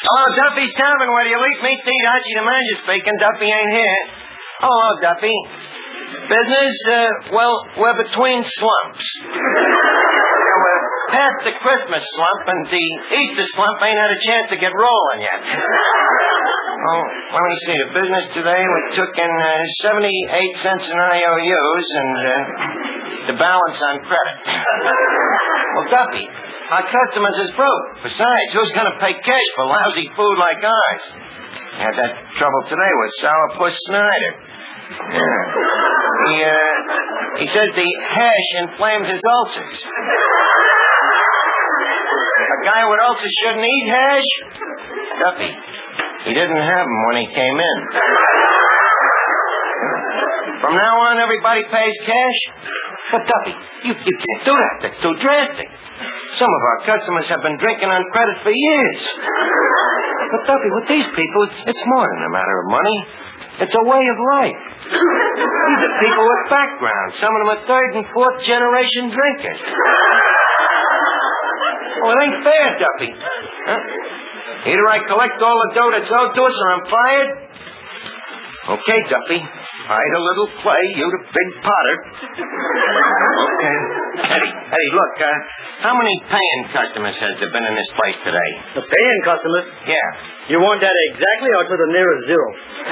Hello, Duffy's Tavern, where do you eat meat to eat? Archie the manager speaking. Duffy ain't here. Hello, Duffy. Business? Well, we're between slumps. We're past the Christmas slump, and the Easter slump ain't had a chance to get rolling yet. Oh, let me see. The business today, we took in 78 cents in IOUs and the balance on credit. Well, Duffy, our customers is broke. Besides, who's going to pay cash for lousy food like ours? Had that trouble today with Sourpuss Snyder. Yeah. He says the hash inflamed his ulcers. A guy with ulcers shouldn't eat hash? Duffy, he didn't have them when he came in. From now on, everybody pays cash? But, Duffy, you can't do that. That's too drastic. Some of our customers have been drinking on credit for years. But, Duffy, with these people, it's more than a matter of money. It's a way of life. These are people with background. Some of them are third and fourth generation drinkers. Well, it ain't fair, Duffy. Huh? Either I collect all the dough that's owed to us or I'm fired. Okay, Duffy. Hide a little clay, you the big potter. Okay. Eddie, look, how many paying customers has there been in this place today? The paying customers? Yeah. You want that exactly or to the nearest zero?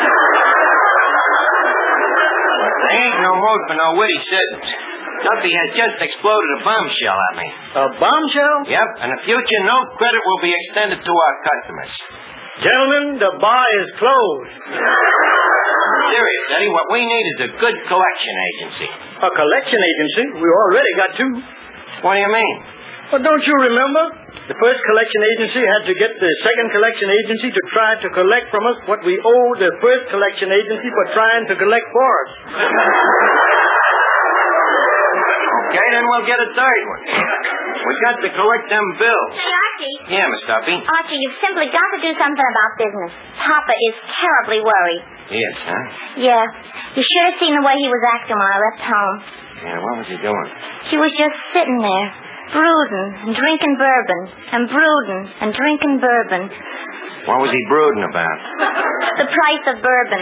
There ain't no mood for no witty sentence. Duffy has just exploded a bombshell at me. A bombshell? Yep. In the future, no credit will be extended to our customers. Gentlemen, the bar is closed. Serious, Eddie. What we need is a good collection agency. A collection agency? We already got two. What do you mean? Well, don't you remember? The first collection agency had to get the second collection agency to try to collect from us what we owe the first collection agency for trying to collect for us. Okay, then we'll get a third one. We got to collect them bills. Hey, Archie. Yeah, Miss Duffy. Archie, you've simply got to do something about business. Papa is terribly worried. Yes, huh? Yeah. You should have seen the way he was acting when I left home. Yeah, what was he doing? He was just sitting there, brooding and drinking bourbon, and brooding and drinking bourbon. What was he brooding about? The price of bourbon.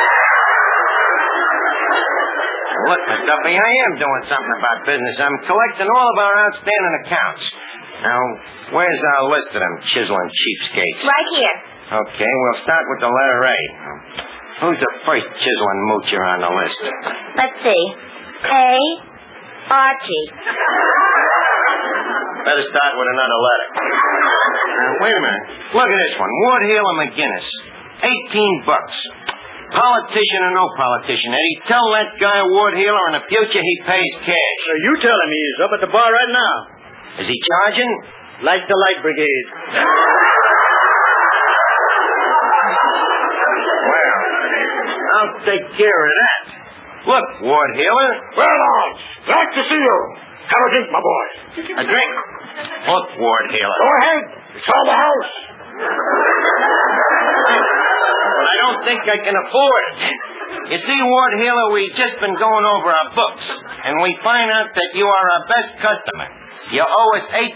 Look, Miss Duffy, I am doing something about business. I'm collecting all of our outstanding accounts. Now, where's our list of them chiseling cheapskates? Right here. Okay, we'll start with the letter A. Who's the first chiseling moocher on the list? Let's see. A. Archie. Better start with another letter. Now, wait a minute. Look at this one. Ward Healer McGinnis. $18. Politician or no politician, Eddie, tell that guy Ward Healer in the future he pays cash. You tell him he's up at the bar right now. Is he charging? Like the Light Brigade. Well, I'll take care of that. Look, Ward Healer. Well, Arch, glad to see you. Have a drink, my boy. A drink? Look, Ward Healer. Go ahead. It's on the house. But I don't think I can afford it. You see, Ward Healer, we've just been going over our books, and we find out that you are our best customer. You owe us $18.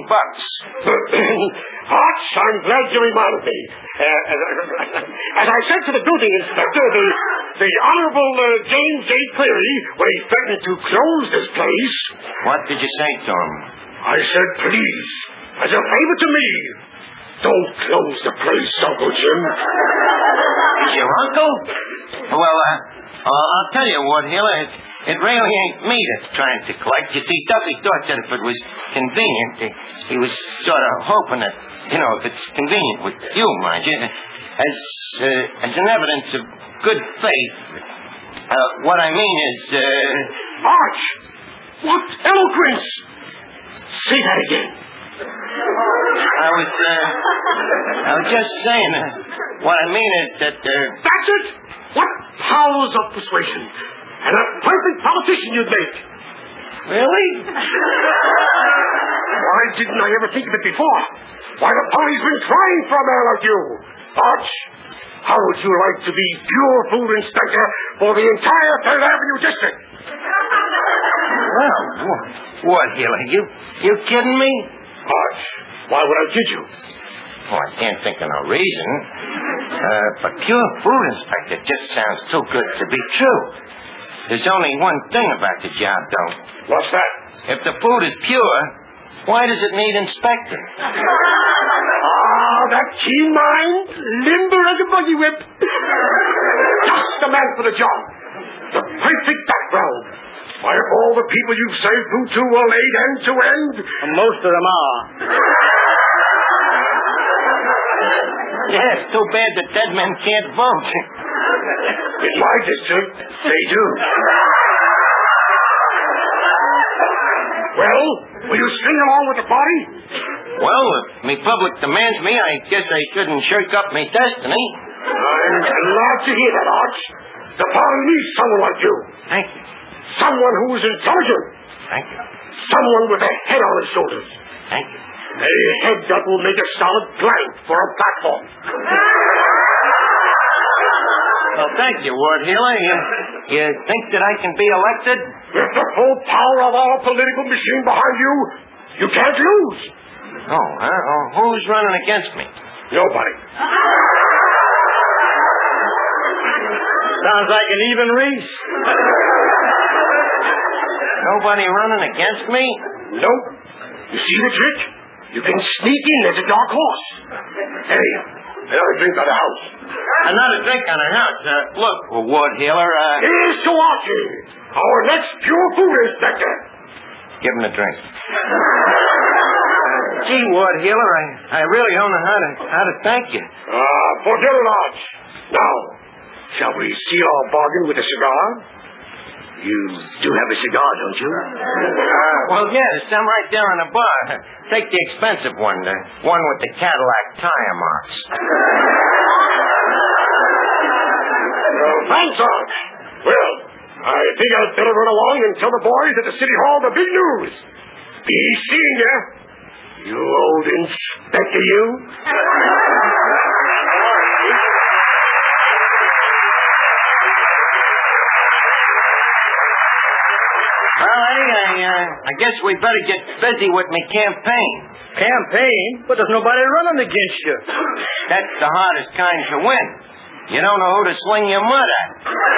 Arch, I'm glad you reminded me. As I said to the duty inspector, the Honorable James J. Cleary, when he threatened to close this place... What did you say to him? I said, please, as a favor to me, don't close the place, Uncle Jim. Your uncle? Well, I'll tell you, Ward Healer, it really ain't me that's trying to collect. You see, Duffy thought that if it was convenient, he was sort of hoping that, if it's convenient with you, mind you, as an evidence of good faith. What I mean is, Arch! What eloquence! Say that again. I was just saying, what I mean is that, That's it! What powers of persuasion! And a perfect politician you'd make! Really? Why didn't I ever think of it before? Why, the party's been trying for a man like you! Arch, how would you like to be pure food inspector for the entire Third Avenue district? Well, what, Healer, you kidding me? Arch, why would I kid you? Oh, I can't think of no reason. But pure food inspector just sounds too good to be true. There's only one thing about the job, though. What's that? If the food is pure, why does it need inspecting? That keen mind, limber as a buggy whip. Just the man for the job. The perfect background. Why, if all the people you've served food to are laid end to end. Most of them are. Yeah, it's too bad the dead men can't vote. In my district, they do. Well, will you string along with the party? Well, if me public demands me, I guess I shouldn't shirk up me destiny. I'm glad to hear that, Arch. The party needs someone like you. Thank you. Someone who is intelligent. Thank you. Someone with a head on his shoulders. Thank you. A head that will make a solid plank for a platform. Well, thank you, Ward Healer. You think that I can be elected? With the full power of our political machine behind you, you can't lose. Oh, huh? Oh, who's running against me? Nobody. Sounds like an even race. Nobody running against me? Nope. You see the trick? You can sneak in as a dark horse. Hey, another drink on the house. Another drink on the house. Look, Ward Healer, Here's to Archie, our next pure food inspector. give him a drink. Gee, Ward Healer, I really don't know how to thank you. Forget it, Arch. Now, shall we seal our bargain with a cigar? You do have a cigar, don't you? Well, yeah, there's some right there in the bar. Take the expensive one, the one with the Cadillac tire marks. Thanks, Arch. Well, I think I'd better run along and tell the boys at the City Hall the big news. Be seeing you, you old inspector, you. I guess we better get busy with me campaign. Campaign? But there's nobody running against you. That's the hardest kind to win. You don't know who to sling your mud at.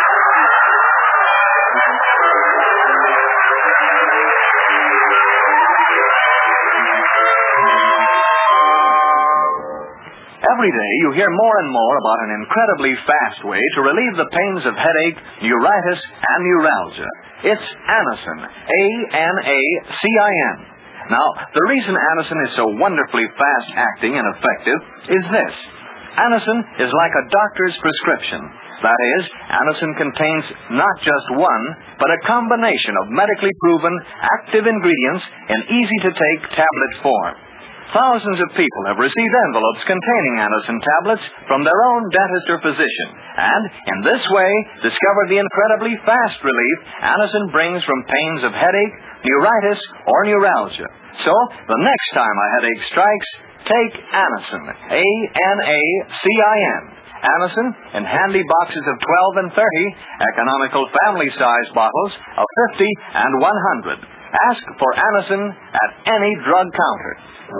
Every day you hear more and more about an incredibly fast way to relieve the pains of headache, neuritis, and neuralgia. It's Anacin, A-N-A-C-I-N. Now, the reason Anacin is so wonderfully fast-acting and effective is this. Anacin is like a doctor's prescription. That is, Anacin contains not just one, but a combination of medically proven, active ingredients in easy-to-take tablet form. Thousands of people have received envelopes containing Anacin tablets from their own dentist or physician, and in this way discovered the incredibly fast relief Anacin brings from pains of headache, neuritis, or neuralgia. So, the next time a headache strikes, take Anacin, A-N-A-C-I-N. Anacin in handy boxes of 12 and 30, economical family-size bottles of 50 and 100. Ask for Anacin at any drug counter.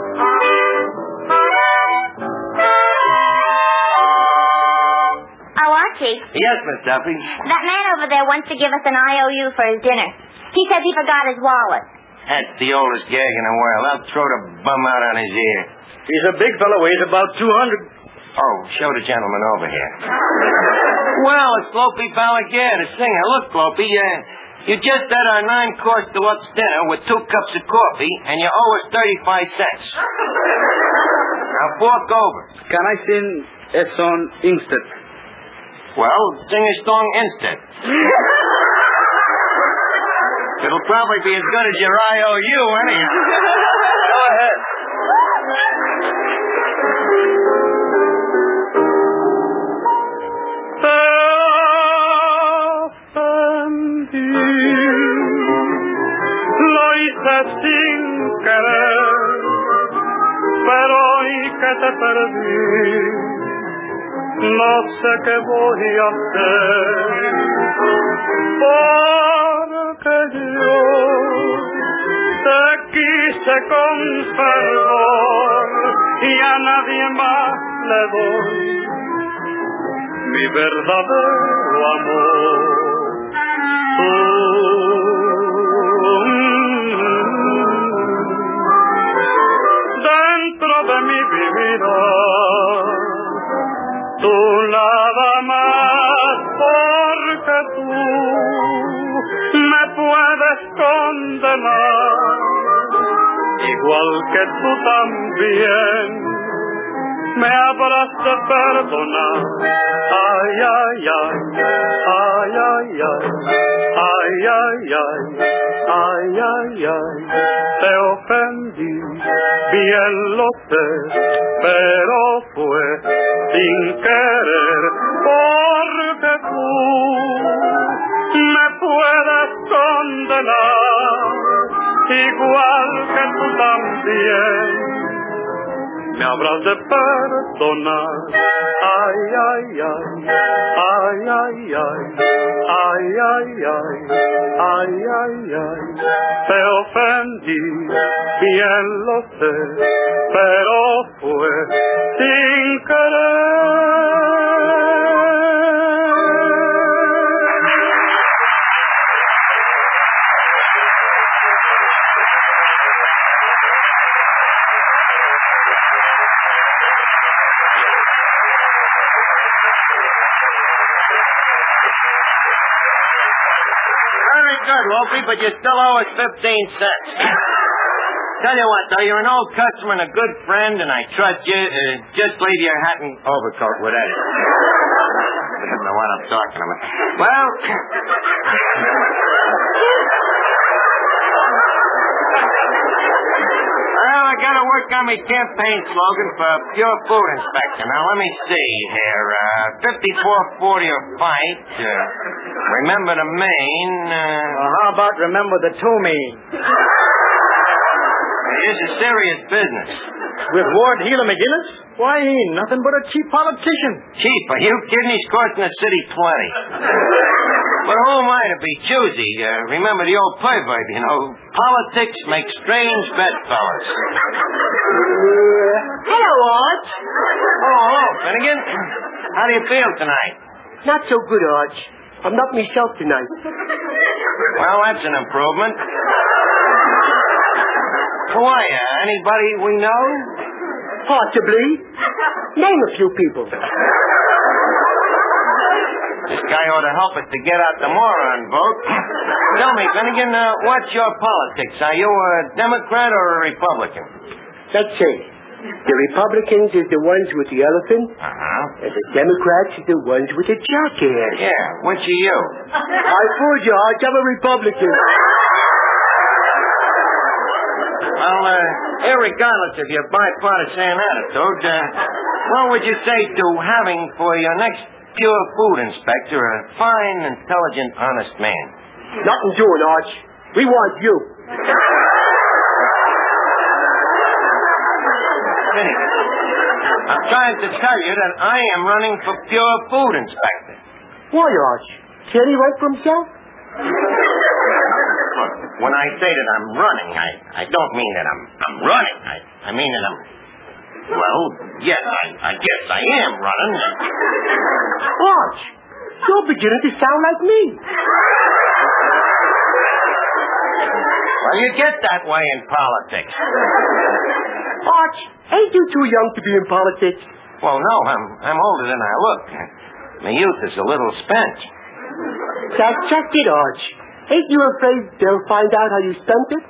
Oh, Archie. Yes, Miss Duffy. That man over there wants to give us an IOU for his dinner. He says he forgot his wallet. That's the oldest gag in the world. I'll throw the bum out on his ear. He's a big fellow, weighs about 200. Oh, show the gentleman over here. Well, it's Glopey Balaguer, the singer. Look, Glopey, you just had our 9-course deluxe dinner with 2 cups of coffee, and you owe us 35 cents. Now, fork over. Can I sing a song instead? Well, sing a song instead. It'll probably be as good as your IOU, anyhow. Go ahead. Lo hice sin querer, pero hoy que te perdí, no sé qué voy a hacer, porque yo te quise hice con fervor y a nadie más le doy mi verdadero amor. Dentro de mi vida, tú nada más, porque tú me puedes condenar, igual que tú también me habrás de perdonar. Ay, ay, ay, ay, ay, ay, ay, ay, ay, ay, ay, ay, te ofendí, bien lo sé, pero fue sin querer, porque tú me puedes condenar, igual que tú también me habrás de perdonar. Ay, ay, ay, ay, ay, ay, ay, ay, ay, ay, ay, ay, te ofendí, bien lo sé, pero fue sin querer. Very good, Wolfie, but you still owe us 15 cents. Tell you what, though, you're an old customer and a good friend, and I trust you. Just leave your hat and overcoat with Eddie. I don't know what I'm talking about. Well, I gotta work on my campaign slogan for Pure Food Inspector. Now, let me see here. 5440 or fight. Remember the main. How about remember the two main? It's a serious business. With Ward Heeler McGinnis? Why, he ain't nothing but a cheap politician. Cheap? Are you kidding? He's costing the city plenty. But who am I to be choosy? Remember the old proverb, you know, politics make strange bedfellows. Hello, Arch. Oh, hello, Finnegan. How do you feel tonight? Not so good, Arch. I'm not myself tonight. Well, that's an improvement. Who are you? Anybody we know? Possibly. Name a few people. This guy ought to help us to get out the moron vote. Tell me, Finnegan, what's your politics? Are you a Democrat or a Republican? Let's see. The Republicans is the ones with the elephant, and the Democrats is the ones with the jackass. Yeah, which are you? I fooled you, Arch. I'm a Republican. Well, irregardless of your bipartisan attitude, what would you say to having for your next Pure Food Inspector a fine, intelligent, honest man? Nothing doing, Arch. We want you. I'm trying to tell you that I am running for Pure Food Inspector. Why, Arch? Can he write for himself? Look, when I say that I'm running, I don't mean that I'm running. I mean that I'm... Well, yes, I guess I am running. Arch, you're beginning to sound like me. Well, you get that way in politics. Arch, ain't you too young to be in politics? Well, no, I'm older than I look. My youth is a little spent. That's just it, Arch. Ain't you afraid they'll find out how you spent it?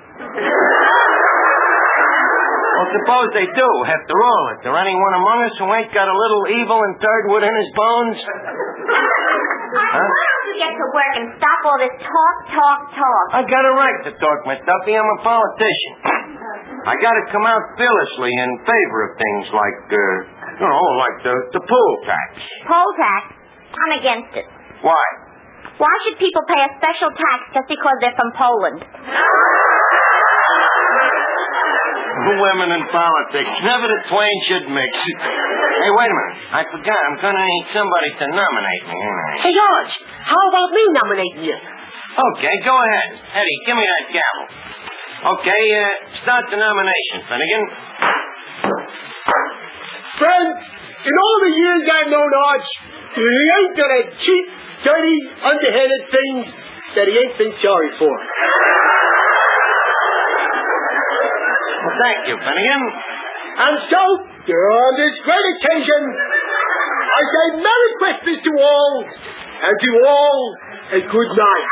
Well, suppose they do. After all, is there anyone among us who ain't got a little evil and third wood in his bones? Why don't you get to work and stop all this talk? I got a right to talk, Miss Duffy. I'm a politician. I got to come out fearlessly in favor of things like, like the poll tax. Poll tax? I'm against it. Why? Why should people pay a special tax just because they're from Poland? Women in politics. Never the twain should mix. Hey, wait a minute. I forgot. I'm going to need somebody to nominate me, ain't I? Hey, Arch, how about me nominating you? Okay, go ahead. Eddie, give me that gavel. Okay, start the nomination, Finnegan. Friend, in all the years I've known Arch, he ain't done a cheap, dirty, underhanded thing that he ain't been sorry for. Well, thank you, Finnegan. And so, on this great occasion, I say Merry Christmas to all, and to all a good night.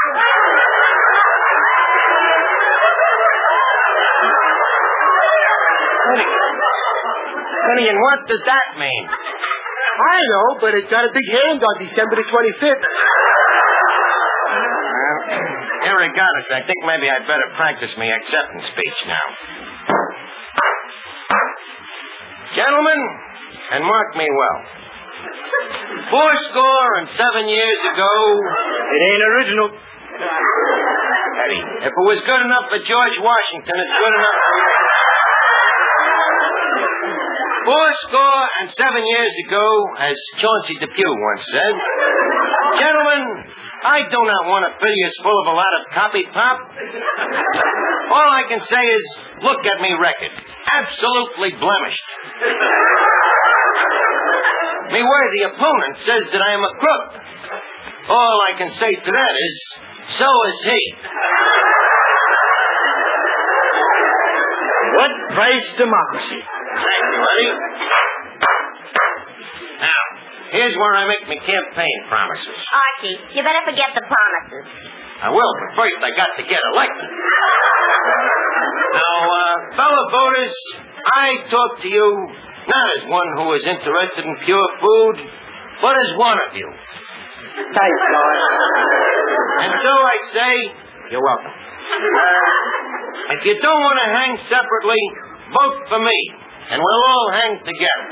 Finnegan, what does that mean? I know, but it's got a big hand on December the 25th. Irregardless, I think maybe I'd better practice my acceptance speech now. Gentlemen, and mark me well. 77 years ago... It ain't original. Eddie, if it was good enough for George Washington, it's good enough for you. 77 years ago, as Chauncey Depew once said, gentlemen, I do not want to fill you full of a lot of copy pop. All I can say is, look at me record. Absolutely blemished. Me worthy opponent says that I am a crook. All I can say to that is, so is he. What price democracy? Thank you, Eddie. Now, here's where I make my campaign promises. Archie, you better forget the promises. I will, but first I got to get elected. Now, fellow voters, I talk to you not as one who is interested in pure food, but as one of you. Thanks, George. And so I say, you're welcome. If you don't want to hang separately, vote for me, and we'll all hang together.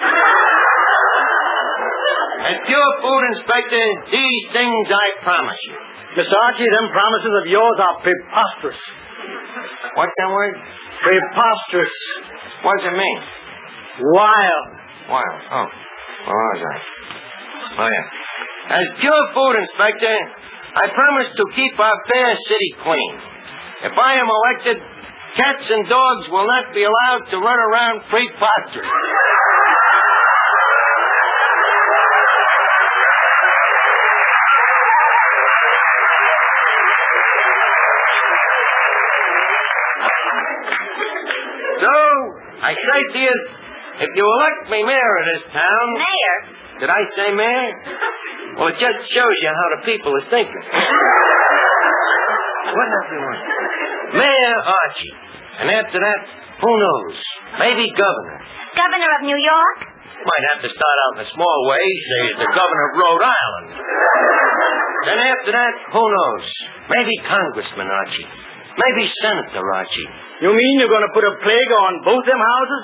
As pure food inspector, these things I promise you. Mr. Archie, them promises of yours are preposterous. What's that word? Preposterous. What does it mean? Wild. Wild. Oh. Well, what was that? Oh, yeah. As pure food inspector, I promise to keep our fair city clean. If I am elected, cats and dogs will not be allowed to run around preposterous. So, I say to you, if you elect me mayor of this town... Mayor? Did I say mayor? Well, it just shows you how the people are thinking. What else do you want? Mayor Archie. And after that, who knows? Maybe governor. Governor of New York? Might have to start out in a small way, say as the governor of Rhode Island. Then after that, who knows? Maybe congressman Archie. Maybe Senator Archie. You mean you're going to put a plague on both them houses?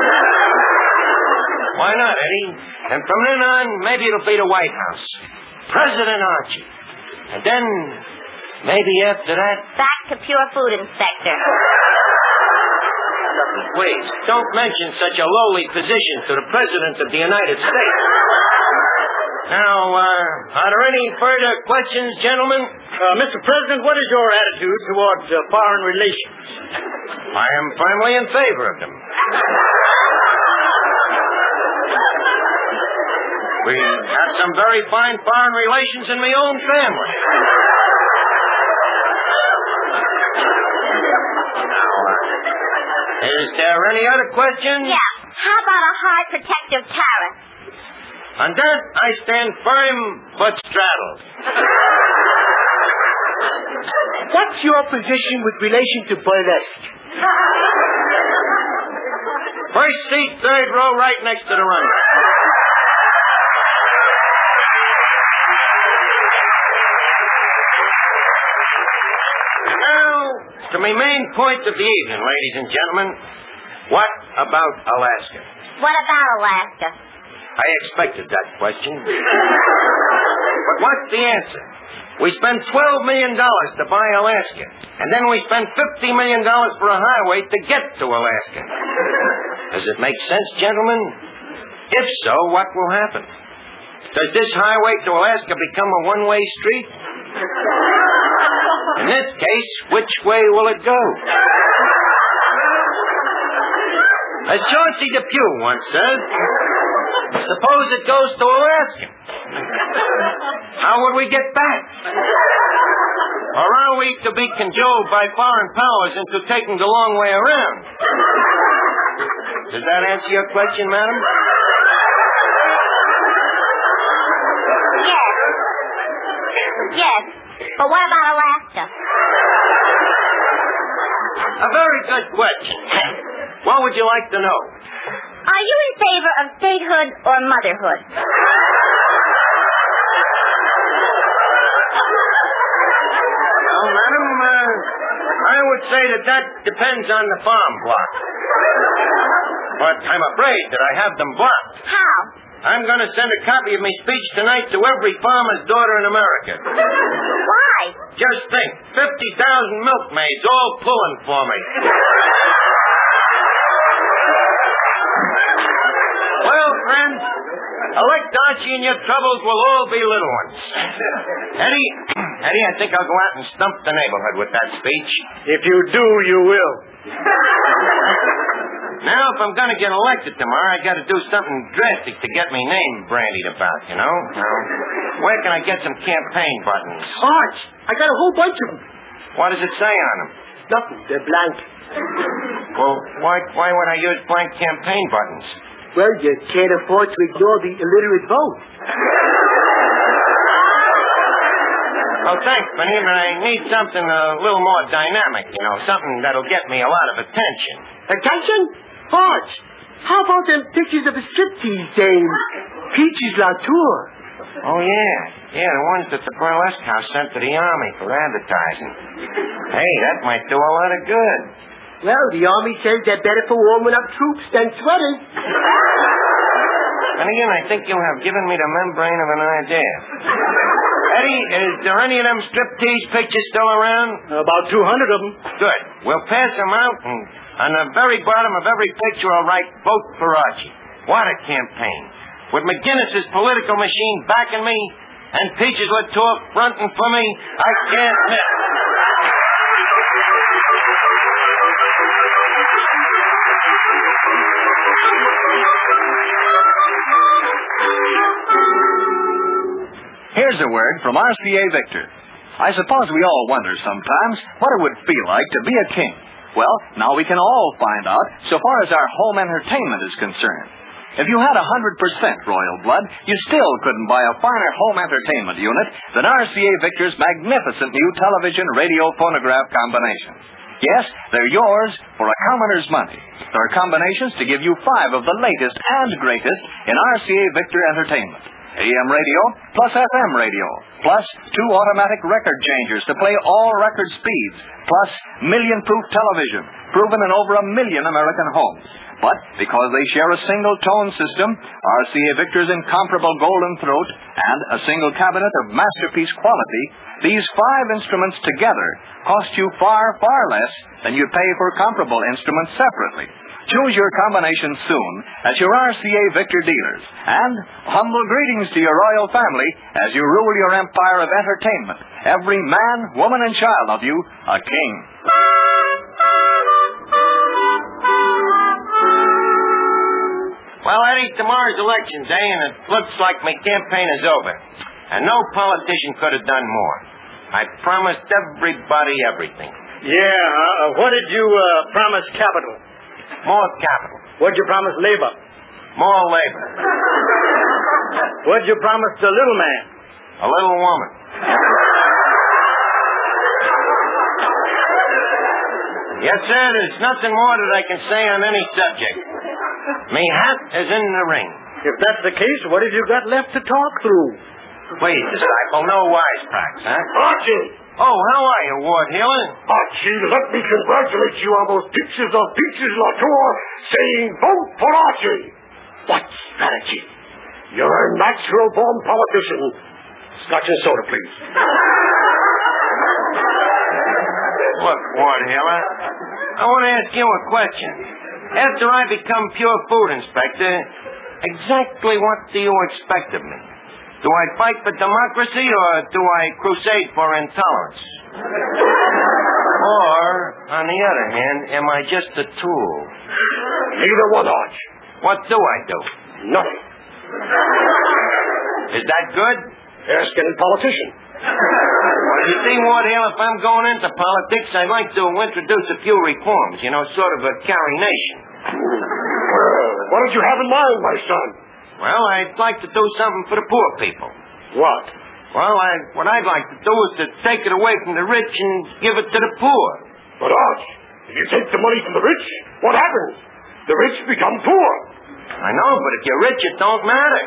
Why not, Eddie? And from then on, maybe it'll be the White House. President Archie. And then, maybe after that... Back to pure food inspector. Please, don't mention such a lowly position to the President of the United States. Now, are there any further questions, gentlemen? Mr. President, what is your attitude towards foreign relations? I am firmly in favor of them. We have some very fine foreign relations in my own family. Now, is there any other questions? Yeah. How about a hard protective tariff? On that, I stand firm but straddled. What's your position with relation to burlesque? First seat, third row, right next to the runway. Now, to my main point of the evening, ladies and gentlemen. What about Alaska? What about Alaska? I expected that question. But what's the answer? We spent $12 million to buy Alaska, and then we spent $50 million for a highway to get to Alaska. Does it make sense, gentlemen? If so, what will happen? Does this highway to Alaska become a one-way street? In this case, which way will it go? As Chauncey Depew once said, suppose it goes to Alaska. How would we get back? Or are we to be cajoled by foreign powers into taking the long way around? Does that answer your question, madam? Yes. But what about Alaska? A very good question. What would you like to know? Are you in favor of statehood or motherhood? Well, madam, I would say that depends on the farm block. But I'm afraid that I have them blocked. How? I'm going to send a copy of my speech tonight to every farmer's daughter in America. Why? Just think, 50,000 milkmaids all pulling for me. Well, friends, elect Archie and your troubles will all be little ones. Eddie, I think I'll go out and stump the neighborhood with that speech. If you do, you will. Now, if I'm going to get elected tomorrow, I got to do something drastic to get my name brandied about, you know? Now, where can I get some campaign buttons? Arch, I got a whole bunch of them. What does it say on them? Nothing. They're blank. Well, why would I use blank campaign buttons? Well, you can't afford to ignore the illiterate vote. Oh, thanks, Benny, but I need something a little more dynamic, you know, something that'll get me a lot of attention. Attention? Arch, how about them pictures of a striptease dame? Peaches Latour. Oh, yeah. Yeah, the ones that the burlesque house sent to the Army for advertising. Hey, that might do a lot of good. Well, the Army says they're better for warming up troops than sweating. And again, I think you have given me the membrane of an idea. Eddie, is there any of them striptease pictures still around? About 200 of them. Good. We'll pass them out, and on the very bottom of every picture I'll write, vote for Archie. What a campaign. With McGinnis's political machine backing me and Peaches Latour fronting for me, I can't miss. Here's a word from RCA Victor. I suppose we all wonder sometimes what it would feel like to be a king. Well, now we can all find out so far as our home entertainment is concerned. If you had 100% royal blood, you still couldn't buy a finer home entertainment unit than RCA Victor's magnificent new television radio phonograph combination. Yes, they're yours for a commoner's money. There are combinations to give you 5 of the latest and greatest in RCA Victor entertainment. AM radio, plus FM radio, plus 2 automatic record changers to play all record speeds, plus million-proof television, proven in over 1 million American homes. But because they share a single tone system, RCA Victor's incomparable golden throat, and a single cabinet of masterpiece quality, these 5 instruments together cost you far, far less than you'd pay for comparable instruments separately. Choose your combination soon at your RCA Victor dealers. And humble greetings to your royal family as you rule your empire of entertainment. Every man, woman, and child of you a king. Well, Eddie, tomorrow's election day, and it looks like my campaign is over. And no politician could have done more. I promised everybody everything. Yeah, what did you promise capital? More capital. What'd you promise labor? More labor. What'd you promise the little man? A little woman. Yes, sir, there's nothing more that I can say on any subject. Me hat is in the ring. If that's the case, what have you got left to talk through? Please, disciple, no wisecracks, huh? Archie! Oh, how are you, Ward Heeler? Archie, let me congratulate you on those pictures of Peaches Latour saying vote for Archie. What strategy? You're a natural-born politician. Scotch and soda, please. Look, Ward Heeler, I want to ask you a question. After I become pure food inspector, exactly what do you expect of me? Do I fight for democracy or do I crusade for intolerance? Or, on the other hand, am I just a tool? Neither one, Arch. What do I do? Nothing. Is that good? Ask any politician. Well, you see, Ward Hill, if I'm going into politics, I'd like to introduce a few reforms, sort of a carry nation. Well, what did you have in mind, my son? Well, I'd like to do something for the poor people. What? Well, what I'd like to do is to take it away from the rich and give it to the poor. But, Arch, if you take the money from the rich, what happens? The rich become poor. I know, but if you're rich, it don't matter.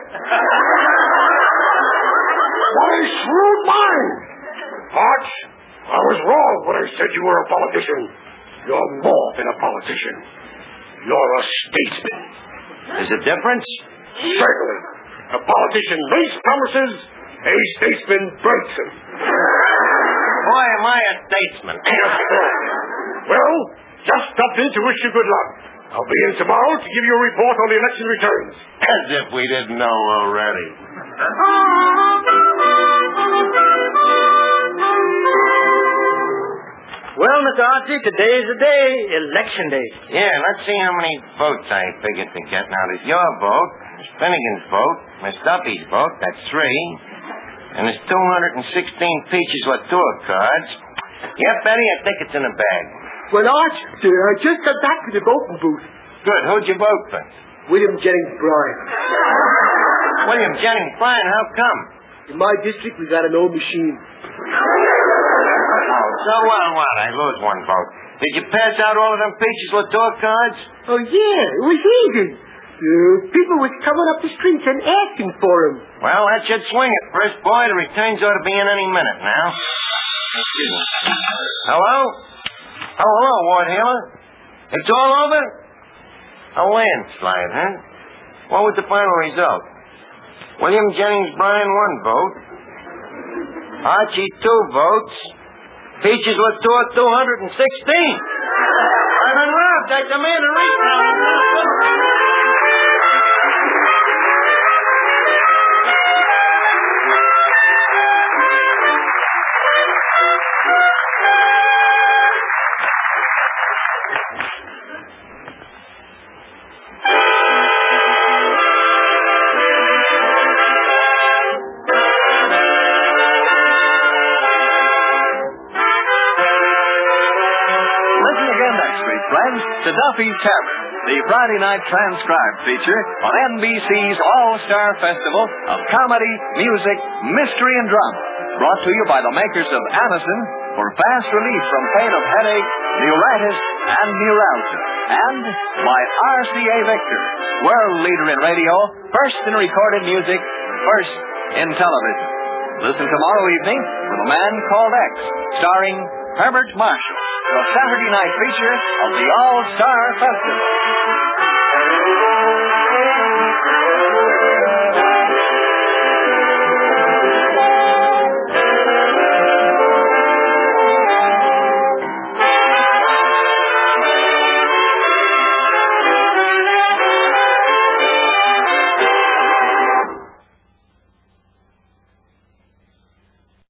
What a shrewd mind! Arch, I was wrong when I said you were a politician. You're more than a politician. You're a statesman. There's a difference? Certainly. A politician makes promises, a statesman breaks them. Boy, am I a statesman. Well, just stopped in to wish you good luck. I'll be in tomorrow to give you a report on the election returns. As if we didn't know already. Well, Mr. Archie, today's the day, election day. Yeah, let's see how many votes I figure to get. Now, there's your vote, there's Finnegan's vote, Miss Duffy's vote, that's 3. And there's 216 Peaches Latour cards. Yep, Betty, I think it's in the bag. Well, Arch, I just got back to the voting booth. Good. Who'd you vote for? William Jennings Bryan. William Jennings Bryan, how come? In my district, we got an old machine. So what? I lose one vote. Did you pass out all of them Peaches Latour cards? Oh, yeah, it was easy. People was coming up the streets and asking for them. Well, that should swing it, Frisk boy. The returns ought to be in any minute now. Excuse me. Hello? Oh, hello, Ward Hill. It's all over? A landslide, huh? What was the final result? William Jennings Bryan, 1 vote. Archie, 2 votes. Peaches Latour, 216. I've been robbed. I demand a recount. Friends, to Duffy's Tavern, the Friday night transcribed feature on NBC's All-Star Festival of Comedy, Music, Mystery, and Drama. Brought to you by the makers of Anacin for fast relief from pain of headache, neuritis, and neuralgia. And by RCA Victor, world leader in radio, first in recorded music, first in television. Listen tomorrow evening for The Man Called X, starring Herbert Marshall, the Saturday night feature of the All-Star Festival.